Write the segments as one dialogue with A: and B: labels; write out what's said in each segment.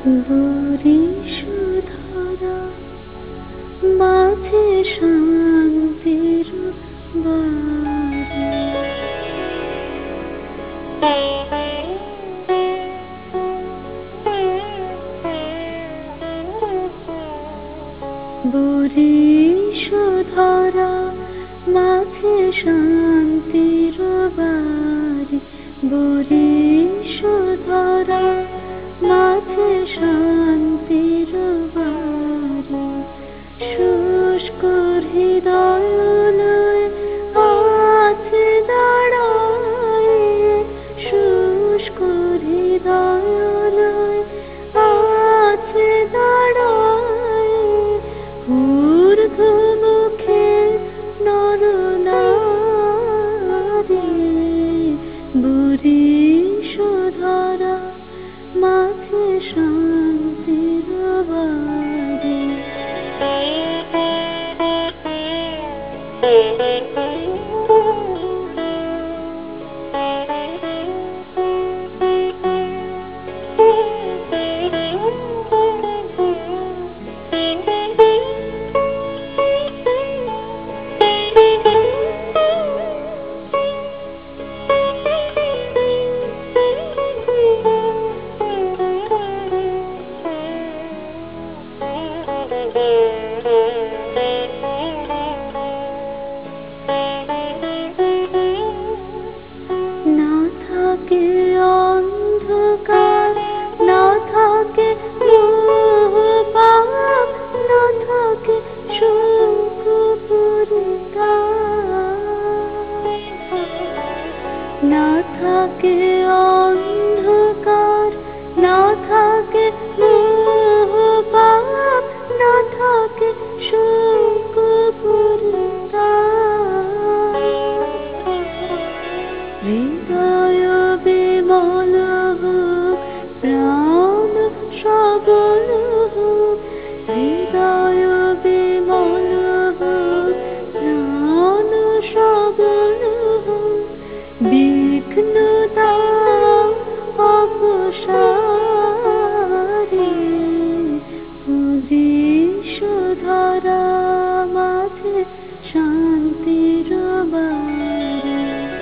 A: বরিশধারা মাঝে শান্তির বাড়ি। বরিশধারা মাঝে শান্তির বাড়ি। বরিশধারা মাঝে শান্তির বাড়ি। শুষ্ক হৃদয় লয়ে আছে দাঁড়ায়। শুষ্ক হৃদয় লয়ে আছে দাঁড়ায়। ঊর্ধ্বমুখে নরনারী। বরিশধারা মাঝে শান্তির বাড়ি। না থাকে অন্ধকার, না থাকে মোহপাপ, না থাকে শোক পরিতাপ। না থাকে অন্ধকার, না থাকে মোহপাপ, না থাকে শোক পরিতাপ। হৃদয় বিমল হোক, প্রাণ সবল হোক। হৃদয় বিমল হোক, প্রাণ সবল হোক। বিঘ্ন দাও অপসারী। বরিশধারা মাঝে শান্তির বাড়ি।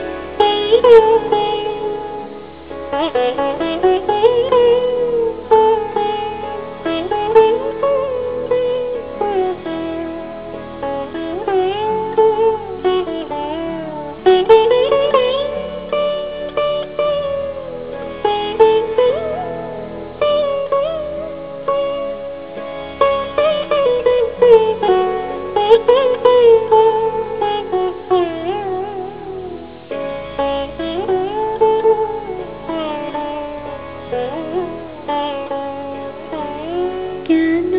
A: কেন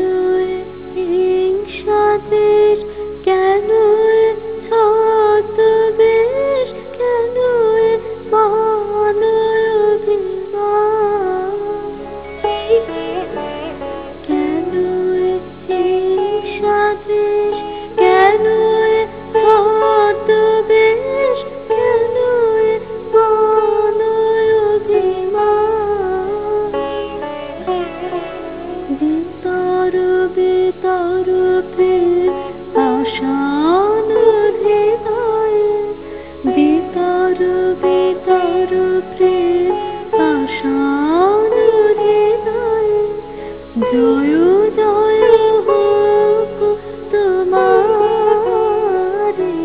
A: হিংসাদেশ, কেন ছদ্মবেশ, কেন মানবিমান। কেন হিংসাদেশ, কেন ছদ্মবেশ, কেন মানবিমান। ভিতর ভিতর প্রেম পাষাণ হৃদয়ে। ভিতর ভিতর প্রেম পাষাণ হৃদয়ে। জয় জয় হোক তোমারি।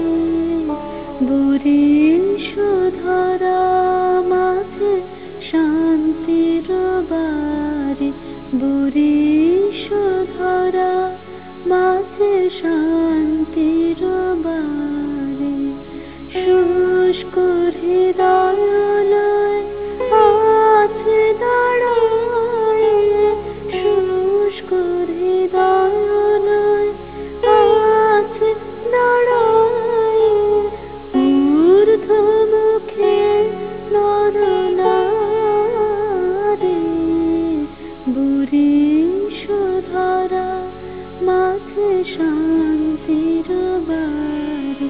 A: বরিশধারা মাঝে শান্তির বাড়ি। বরিশধারা মাঝে শান্তির বাড়ি। শুষ্ক হৃদয় লয়ে আছে দাঁড়ায়। শুষ্ক হৃদয় লয়ে আছে দাঁড়ায়। ঊর্ধ্বমুখে নরনারী। বরিশধারা মাঝে শান্তির বাড়ি।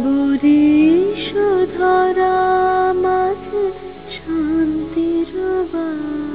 A: হরিষ ধরা মাঝে শান্তির বাড়ি।